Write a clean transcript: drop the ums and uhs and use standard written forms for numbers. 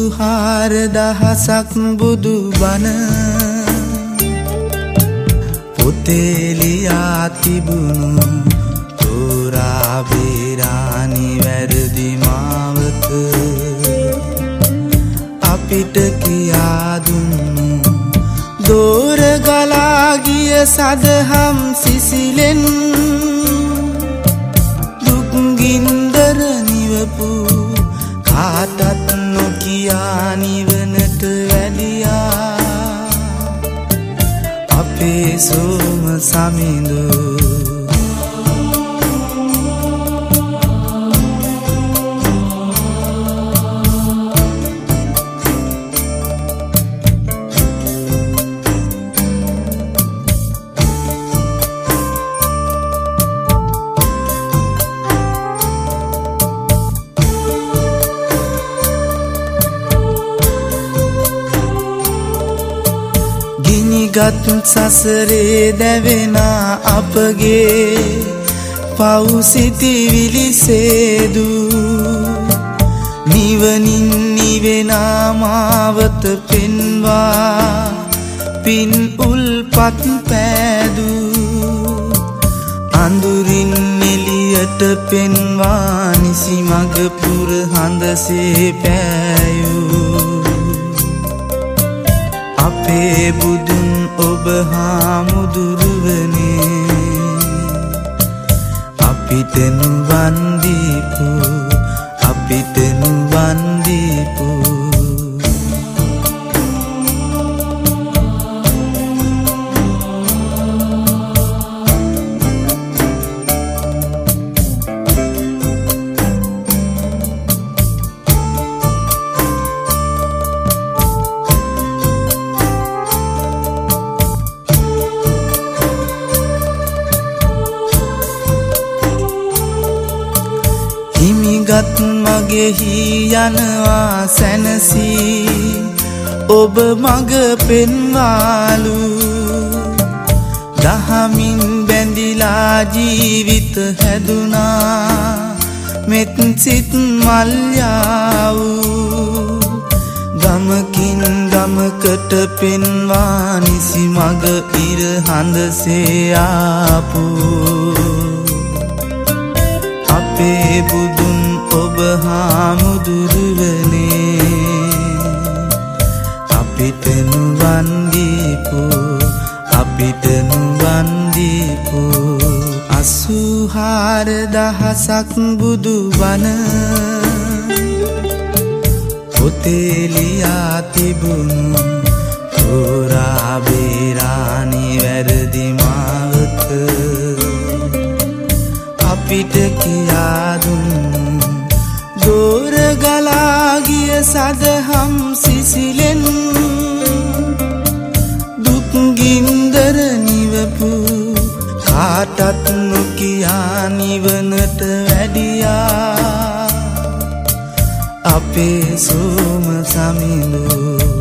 4,000ක් බුදු බණ පොතේ ලියා තිබුණු තෝරා බේරානි වැරදි මාවත අපිට කියා දුන්නු දෝර ගලා ගිය සදහම් සිසිලෙන් දුක් ගින්දර නිවපු කාටත් නොකියා නිවනට වැඩියා අපේ සෝම සමිඳු ගත් සසරේ දැවෙන අපගේ පව් සිතිවිලි සේදු නිවනින් නිවෙන මාවත පෙන්වා පින් උල්පත් පෑදු අඳුරින් එළියට පෙන්වා නිසි මඟ පුර හඳසේ පෑයූ අපේ බුදුන් ඔබ හාමුදුරුවනේ අපිට නුවන් දීපු අපිට නුවන් දීපු හිමිගත් මගෙහි යනවා සැනසී ඔබ මග පෙන්වාලු දහමින් බැඳිලා ජීවිත හැදුනා මෙත් සිත් මල්යාවු ගමකින් ගමකට පෙන්වා නිසි මග ඉර හඳසේ ආපු අපේ බුදුන් ඔබ හාමුදුරුවනේ අපිට නුවන් දීපු අපිට නුවන් දීපු 84,000ක් බුදු බණ පොතේ ලියා තිබුණු තෝරා බේරානි වැරදි මාවත අපිට කියා දුන්නු දෝර ගලා ගිය සදහම් සිසිලෙන් දුක් ගින්දර නිවපු කාටත් නොකියා නිවනට වැඩියා අපේ සෝම සමිඳු